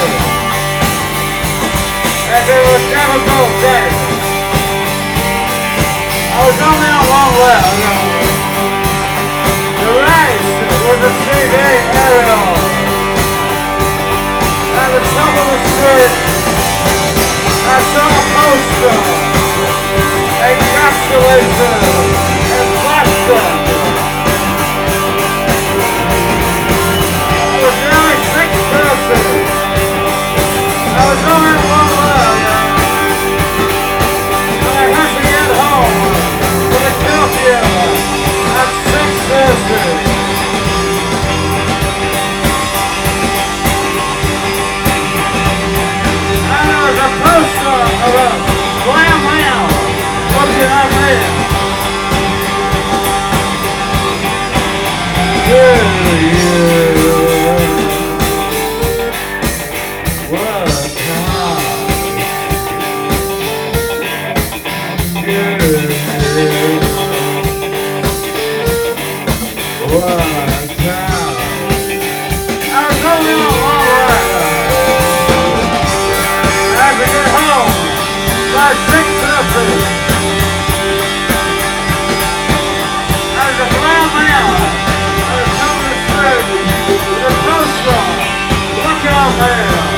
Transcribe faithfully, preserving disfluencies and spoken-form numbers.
And there was never go day. I was only on one well, you know. The right was a C D aerial. At the top of the street, I saw a poster encapsulated in plaster. I was the only six person. I was only one well, yeah. But I had to get home for the curfew at six thirty. A poster of a glam lamb looking at me. Yeah, yeah. What a time. Yeah, yeah. What a time. I was only on one ride. I had to get home by six thirty. I was a brown man. I was coming to street with a poster. Look out there.